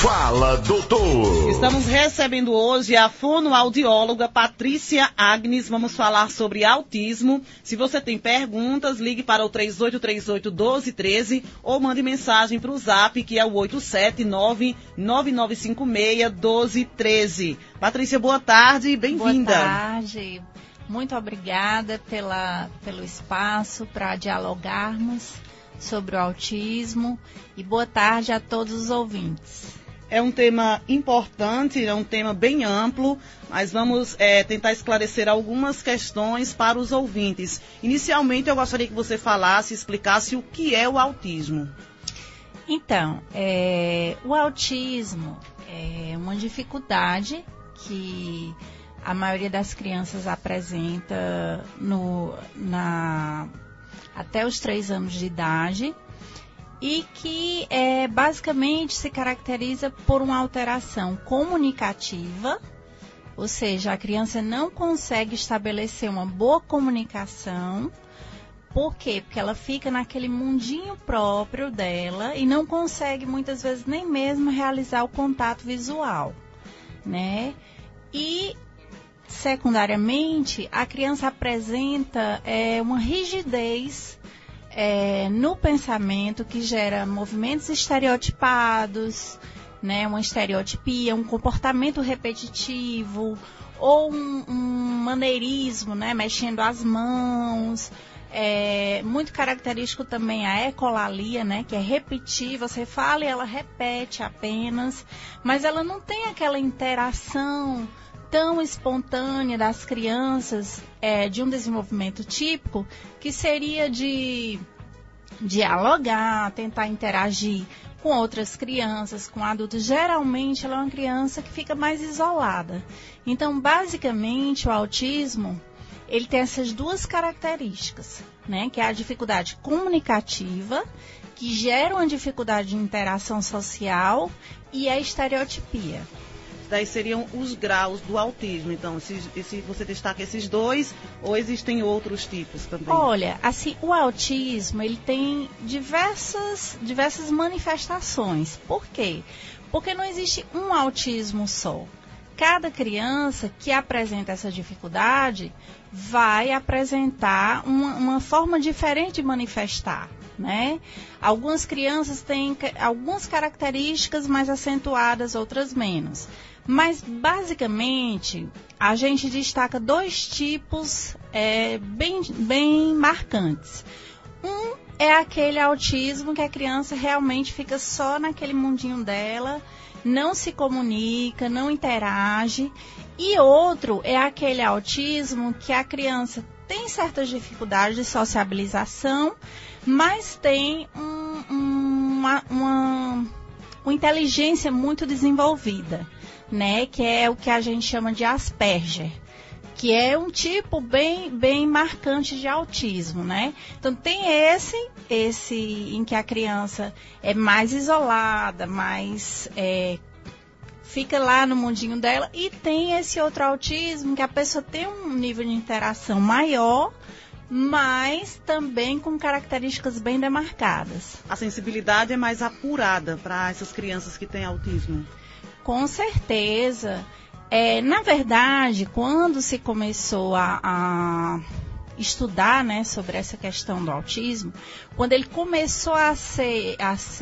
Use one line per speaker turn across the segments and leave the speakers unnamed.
Fala, doutor.
Estamos recebendo hoje a fonoaudióloga Patrícia Agnes. Vamos falar sobre autismo. Se você tem perguntas, ligue para o 3838-1213 ou mande mensagem para o zap, que é o 879-9956-1213. Patrícia, boa tarde e bem-vinda.
Boa tarde. Muito obrigada pelo espaço para dialogarmos sobre o autismo e boa tarde a todos os ouvintes.
É um tema importante, é um tema bem amplo, mas vamos tentar esclarecer algumas questões para os ouvintes. Inicialmente, eu gostaria que você explicasse o que é o autismo.
Então, o autismo é uma dificuldade que a maioria das crianças apresenta até os 3 anos de idade e que basicamente se caracteriza por uma alteração comunicativa, ou seja, a criança não consegue estabelecer uma boa comunicação. Por quê? Porque ela fica naquele mundinho próprio dela e não consegue muitas vezes nem mesmo realizar o contato visual, né? E secundariamente, a criança apresenta uma rigidez no pensamento que gera movimentos estereotipados, né, uma estereotipia, um comportamento repetitivo ou um maneirismo, né, mexendo as mãos. Muito característico também a ecolalia, né, que é repetir, você fala e ela repete apenas, mas ela não tem aquela interação tão espontânea das crianças de um desenvolvimento típico, que seria de dialogar, tentar interagir com outras crianças, com adultos. Geralmente ela é uma criança que fica mais isolada. Então, basicamente, o autismo, ele tem essas duas características, né? Que é a dificuldade comunicativa, que gera uma dificuldade de interação social, e a estereotipia.
Daí seriam os graus do autismo. Então, se você destaca esses dois, ou existem outros tipos também?
Olha, assim, o autismo, ele tem diversas manifestações. Por quê? Porque não existe um autismo só. Cada criança que apresenta essa dificuldade vai apresentar uma forma diferente de manifestar, né? Algumas crianças têm algumas características mais acentuadas, outras menos. Mas, basicamente, a gente destaca 2 tipos bem marcantes. Um é aquele autismo que a criança realmente fica só naquele mundinho dela, não se comunica, não interage. E outro é aquele autismo que a criança tem certas dificuldades de sociabilização, mas tem uma inteligência muito desenvolvida, né? Que é o que a gente chama de Asperger, que é um tipo bem marcante de autismo, né? Então tem esse em que a criança é mais isolada, mais fica lá no mundinho dela, e tem esse outro autismo que a pessoa tem um nível de interação maior, mas também com características bem demarcadas.
A sensibilidade é mais apurada para essas crianças que têm autismo?
Com certeza. Na verdade, quando se começou a estudar, né, sobre essa questão do autismo, quando ele começou a ser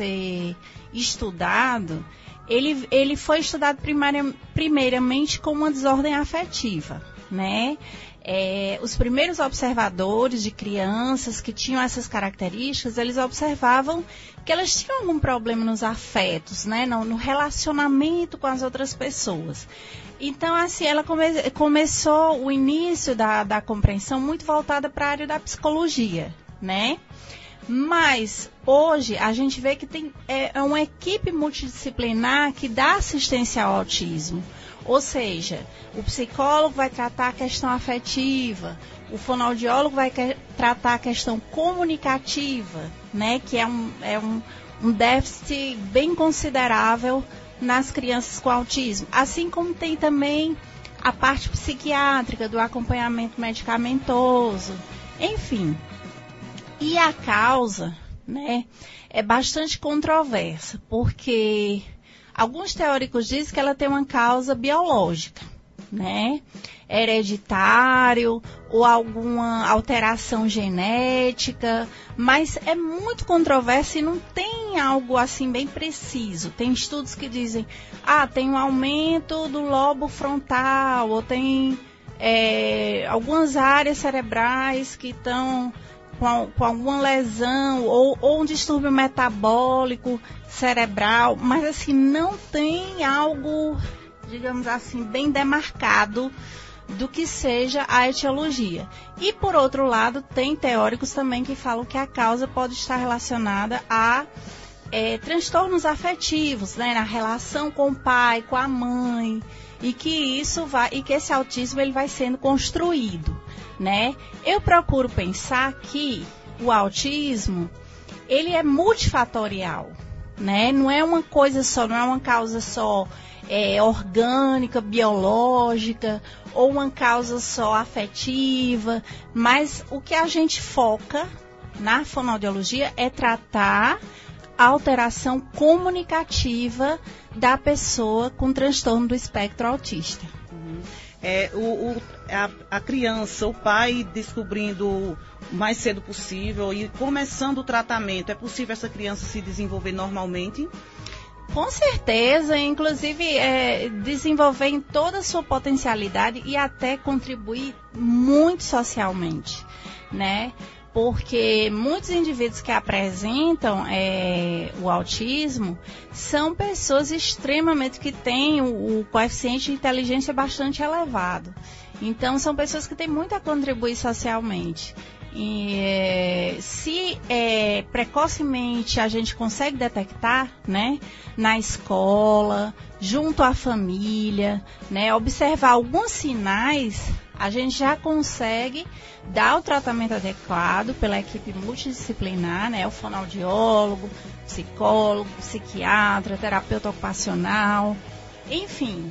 estudado, ele foi estudado primeiramente como uma desordem afetiva, né? Os primeiros observadores de crianças que tinham essas características, eles observavam que elas tinham algum problema nos afetos, né? No relacionamento com as outras pessoas. Então, assim, ela começou o início da compreensão muito voltada para a área da psicologia, né? Mas, hoje, a gente vê que tem uma equipe multidisciplinar que dá assistência ao autismo. Ou seja, o psicólogo vai tratar a questão afetiva, o fonoaudiólogo vai tratar a questão comunicativa, né? Que é um déficit bem considerável nas crianças com autismo. Assim como tem também a parte psiquiátrica, do acompanhamento medicamentoso, enfim. E a causa, né, é bastante controversa, porque Alguns teóricos dizem que ela tem uma causa biológica, né? Hereditário ou alguma alteração genética, mas é muito controverso e não tem algo assim bem preciso. Tem estudos que dizem, tem um aumento do lobo frontal, ou tem algumas áreas cerebrais que estão com alguma lesão, ou um distúrbio metabólico cerebral, mas assim, não tem algo, digamos assim, bem demarcado do que seja a etiologia. E, por outro lado, tem teóricos também que falam que a causa pode estar relacionada a transtornos afetivos, né, na relação com o pai, com a mãe, e que esse autismo ele vai sendo construído, né? Eu procuro pensar que o autismo ele é multifatorial, né? Não é uma coisa só, não é uma causa só orgânica, biológica, ou uma causa só afetiva, mas o que a gente foca na fonoaudiologia é tratar a alteração comunicativa da pessoa com transtorno do espectro autista.
A criança, o pai descobrindo o mais cedo possível e começando o tratamento, é possível essa criança se desenvolver normalmente?
Com certeza, inclusive desenvolver em toda a sua potencialidade e até contribuir muito socialmente, né? Porque muitos indivíduos que apresentam o autismo são pessoas extremamente que têm o coeficiente de inteligência bastante elevado. Então, são pessoas que têm muito a contribuir socialmente. E se precocemente a gente consegue detectar, né, na escola, junto à família, né, observar alguns sinais, a gente já consegue dar o tratamento adequado pela equipe multidisciplinar, né, o fonoaudiólogo, psicólogo, psiquiatra, terapeuta ocupacional, enfim.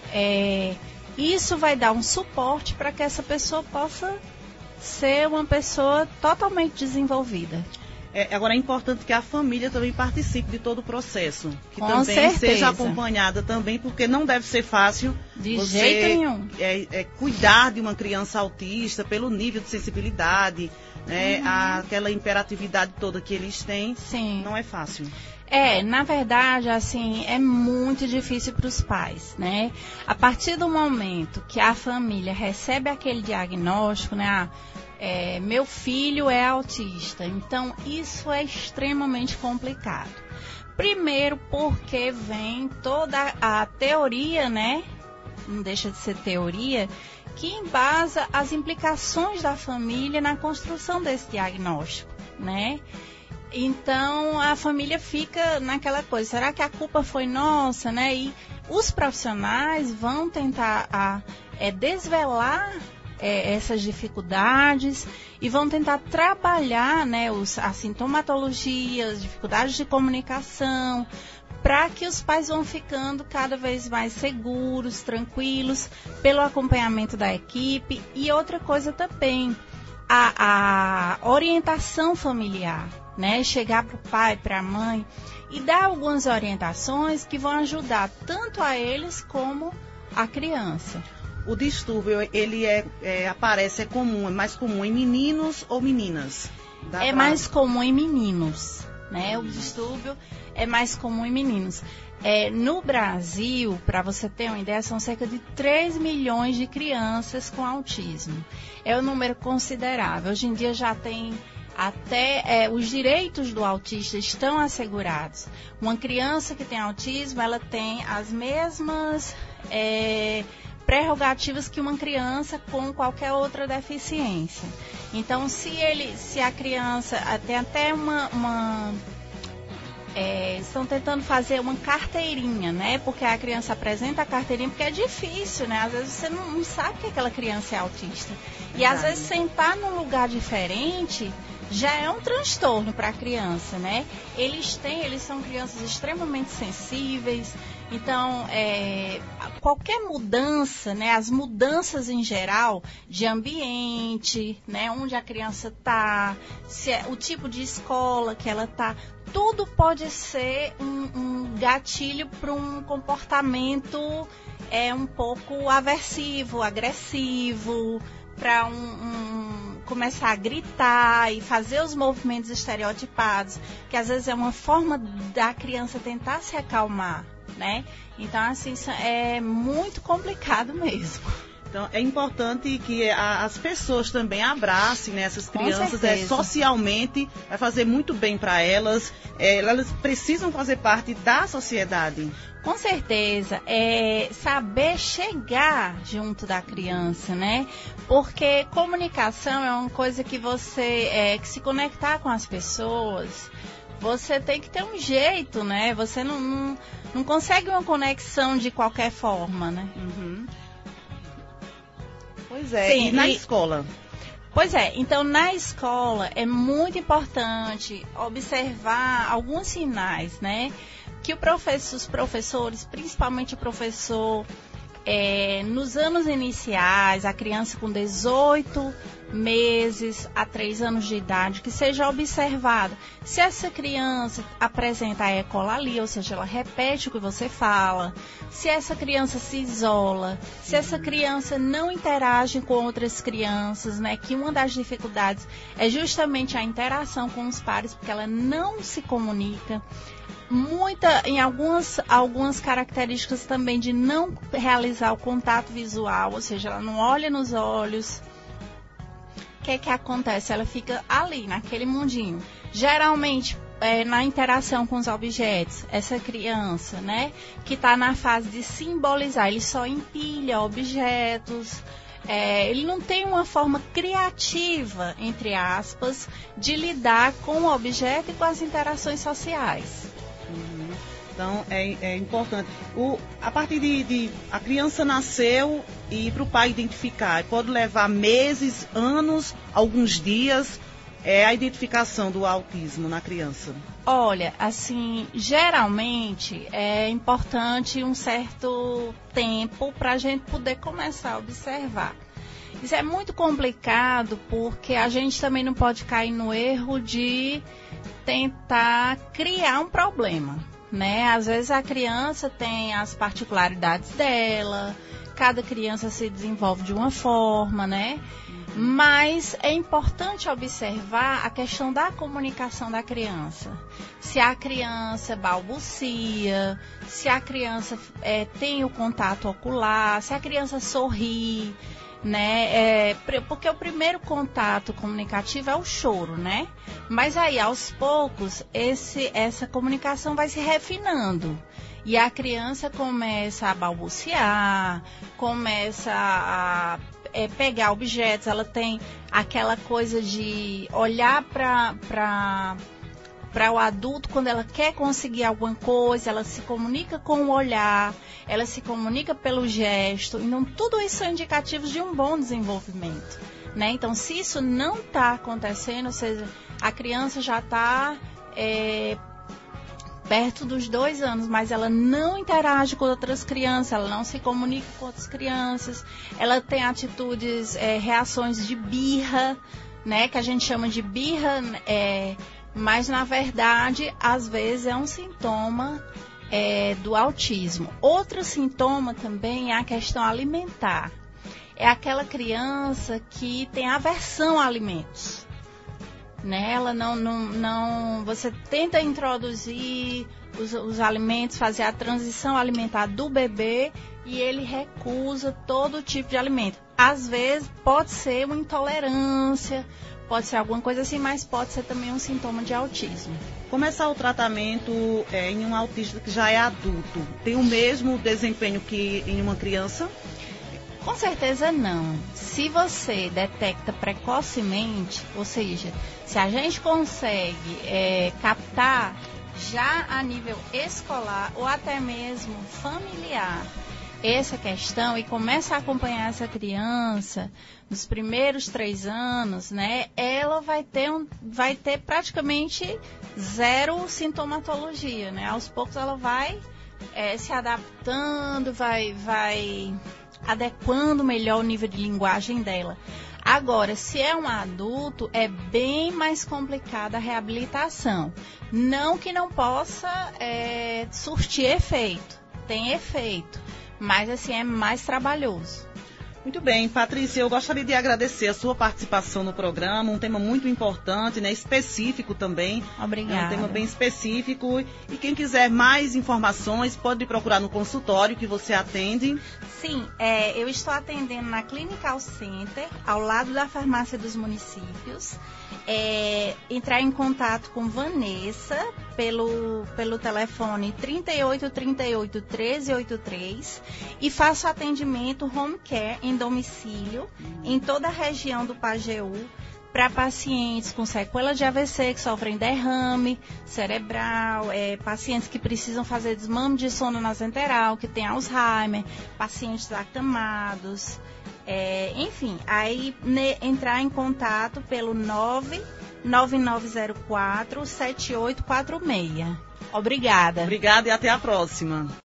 Isso vai dar um suporte para que essa pessoa possa ser uma pessoa totalmente desenvolvida.
Agora é importante que a família também participe de todo o processo. Que
Com
também
certeza.
Seja acompanhada também, porque não deve ser fácil
de jeito nenhum.
Cuidar de uma criança autista pelo nível de sensibilidade, né, aquela imperatividade toda que eles têm.
Sim.
Não é fácil.
Na verdade, assim, é muito difícil para os pais, né? A partir do momento que a família recebe aquele diagnóstico, né? Meu filho é autista. Então, isso é extremamente complicado. Primeiro, porque vem toda a teoria, né? Não deixa de ser teoria, que embasa as implicações da família na construção desse diagnóstico, né? Então, a família fica naquela coisa, será que a culpa foi nossa, né? E os profissionais vão tentar desvelar essas dificuldades e vão tentar trabalhar, né, a sintomatologia, as dificuldades de comunicação, para que os pais vão ficando cada vez mais seguros, tranquilos, pelo acompanhamento da equipe. E outra coisa também, a orientação familiar, né? Chegar para o pai, para a mãe e dar algumas orientações que vão ajudar tanto a eles como a criança.
O distúrbio, ele aparece, é mais comum em meninos ou meninas?
Mais comum em meninos, né? O distúrbio é mais comum em meninos. No Brasil, para você ter uma ideia, são cerca de 3 milhões de crianças com autismo. É um número considerável. Hoje em dia já tem até os direitos do autista estão assegurados. Uma criança que tem autismo, ela tem as mesmas prerrogativas que uma criança com qualquer outra deficiência. Então, se a criança tem até estão tentando fazer uma carteirinha, né? Porque a criança apresenta a carteirinha, porque é difícil, né? Às vezes você não sabe que aquela criança é autista. E às vezes sentar num lugar diferente, já é um transtorno para a criança, né? Eles são crianças extremamente sensíveis, então qualquer mudança, né? As mudanças em geral de ambiente, né? Onde a criança está, o tipo de escola que ela está, tudo pode ser um gatilho para um comportamento um pouco aversivo, agressivo, para começar a gritar e fazer os movimentos estereotipados, que às vezes é uma forma da criança tentar se acalmar, né? Então, assim, é muito complicado mesmo.
Então, é importante que as pessoas também abracem, né, essas crianças, socialmente, vai fazer muito bem para elas. Elas precisam fazer parte da sociedade.
Com certeza, saber chegar junto da criança, né? Porque comunicação é uma coisa que que se conectar com as pessoas, você tem que ter um jeito, né? Você não consegue uma conexão de qualquer forma, né?
Uhum. Pois é,
Sim,
e na escola?
Pois é, então na escola é muito importante observar alguns sinais, né? Que os professores, principalmente o professor, nos anos iniciais, a criança com 18 meses a 3 anos de idade, que seja observado se essa criança apresenta a ecolalia, ou seja, ela repete o que você fala, se essa criança se isola, se essa criança não interage com outras crianças, né? Que uma das dificuldades é justamente a interação com os pares, porque ela não se comunica. Em algumas características também de não realizar o contato visual, ou seja, ela não olha nos olhos. O que acontece? Ela fica ali, naquele mundinho. Geralmente, na interação com os objetos, essa criança, né, que está na fase de simbolizar, ele só empilha objetos. Ele não tem uma forma criativa, entre aspas, de lidar com o objeto e com as interações sociais.
Então, é importante. A partir de a criança nasceu e para o pai identificar, pode levar meses, anos, alguns dias, a identificação do autismo na criança?
Olha, assim, geralmente é importante um certo tempo para a gente poder começar a observar. Isso é muito complicado porque a gente também não pode cair no erro de tentar criar um problema, né? Às vezes a criança tem as particularidades dela, cada criança se desenvolve de uma forma, né? Mas é importante observar a questão da comunicação da criança. Se a criança balbucia, se a criança tem o contato ocular, se a criança sorri, né? Porque o primeiro contato comunicativo é o choro, né? Mas aí, aos poucos, essa comunicação vai se refinando. E a criança começa a balbuciar, começa a pegar objetos, ela tem aquela coisa de olhar para o adulto quando ela quer conseguir alguma coisa, ela se comunica com o olhar, ela se comunica pelo gesto. Então, tudo isso são indicativos de um bom desenvolvimento, né? Então, se isso não está acontecendo, ou seja, a criança já está perto dos 2 anos, mas ela não interage com outras crianças, ela não se comunica com outras crianças, ela tem atitudes, reações de birra, né? Que a gente chama de birra, mas na verdade, às vezes é um sintoma do autismo. Outro sintoma também é a questão alimentar. É aquela criança que tem aversão a alimentos, né? Ela não você tenta introduzir os alimentos, fazer a transição alimentar do bebê e ele recusa todo tipo de alimento. Às vezes pode ser uma intolerância, pode ser alguma coisa assim, mas pode ser também um sintoma de autismo.
Começar o tratamento em um autista que já é adulto, tem o mesmo desempenho que em uma criança?
Com certeza não. Se você detecta precocemente, ou seja, se a gente consegue captar já a nível escolar ou até mesmo familiar, essa questão e começa a acompanhar essa criança nos primeiros 3 anos, né, ela vai ter praticamente zero sintomatologia, né? Aos poucos ela vai se adaptando, vai adequando melhor o nível de linguagem dela. Agora, se é um adulto, é bem mais complicada a reabilitação. Não que não possa surtir efeito, tem efeito, mas assim é mais trabalhoso.
Muito bem, Patrícia, eu gostaria de agradecer a sua participação no programa, um tema muito importante, né, específico também.
Obrigada.
É um tema bem específico. E quem quiser mais informações, pode me procurar no consultório que você atende.
Sim, eu estou atendendo na Clinical Center, ao lado da Farmácia dos Municípios. Entrar em contato com Vanessa pelo telefone 3838-1383 e faço atendimento home care em domicílio em toda a região do Pajeú para pacientes com sequela de AVC que sofrem derrame cerebral, pacientes que precisam fazer desmame de sono nasoenteral, que tem Alzheimer, pacientes acamados. Enfim, aí entrar em contato pelo 99904-7846. Obrigada.
Obrigada e até a próxima.